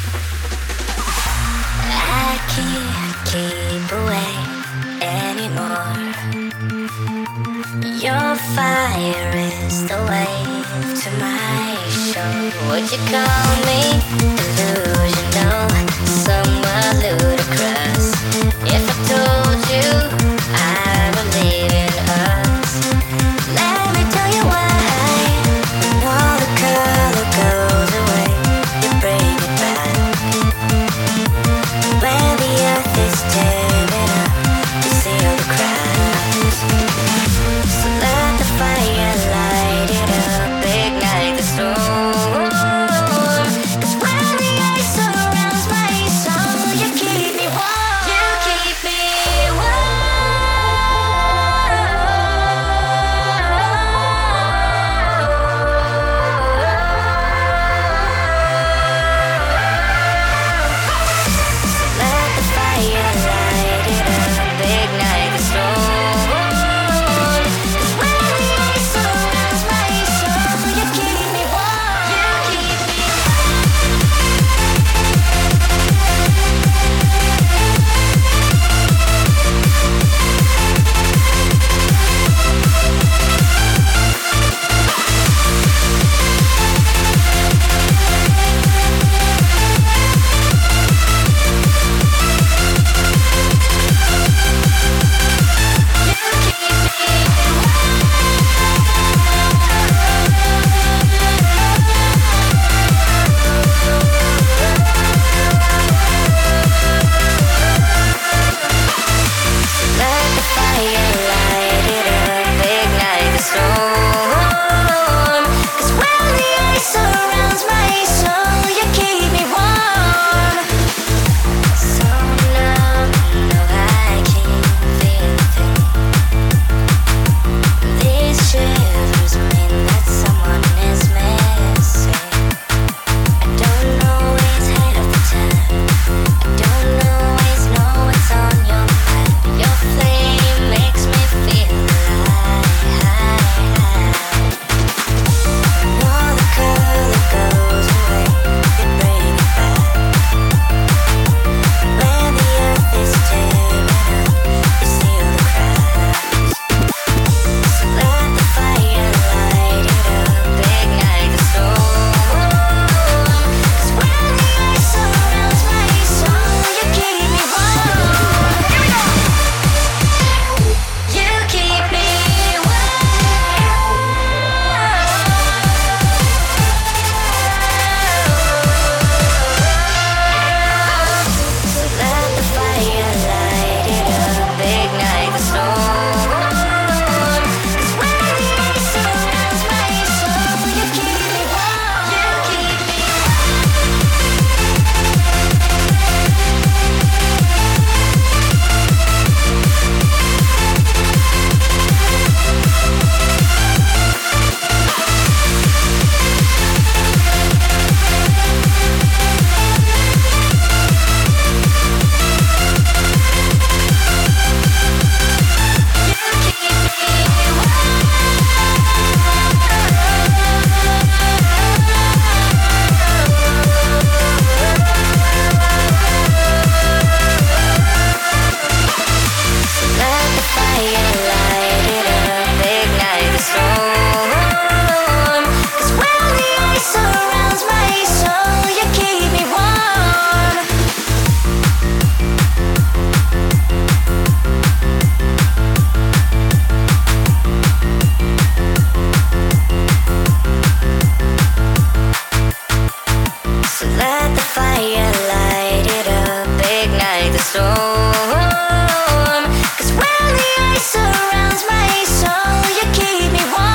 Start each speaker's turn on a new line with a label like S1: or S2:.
S1: I can't keep away anymore. Your fire is the wave to my shore. Would you call me delusional, somewhat ludicrous, if I told you I believe in us? Let me tell you why. When all the color goes away, you bring it back. When the earth is tearing up, you seal the cracks. So let the fire light it up, ignite the storm. 'Cause when the ice surrounds my soul, you keep me warm. You keep me let the fire light it up, ignite the storm. 'Cause when the ice surrounds my soul, you keep me warm. You keep me let the fire light it up, ignite the storm. 'Cause when the ice surrounds my soul, you keep me warm. So numb, no, I can't feel a thing. These shivers mean that someone is missing. I don't always have the time. I don't always know what's on your mind. Your flame makes me feel alive. When all the color goes away, you bring it back. When the earth is tearing up, you seal the cracks. So let the fire light it up, ignite the storm. 'Cause when the ice surrounds my soul, you keep me warm. You keep me so let the fire light it up, ignite the storm. 'Cause when the ice surrounds my soul, you keep me warm. You keep me let the fire light it up, ignite the storm. 'Cause when the ice surrounds my soul, you keep me warm. So let the fire light it up, ignite the storm. 'Cause when the ice surrounds my soul, you keep me warm.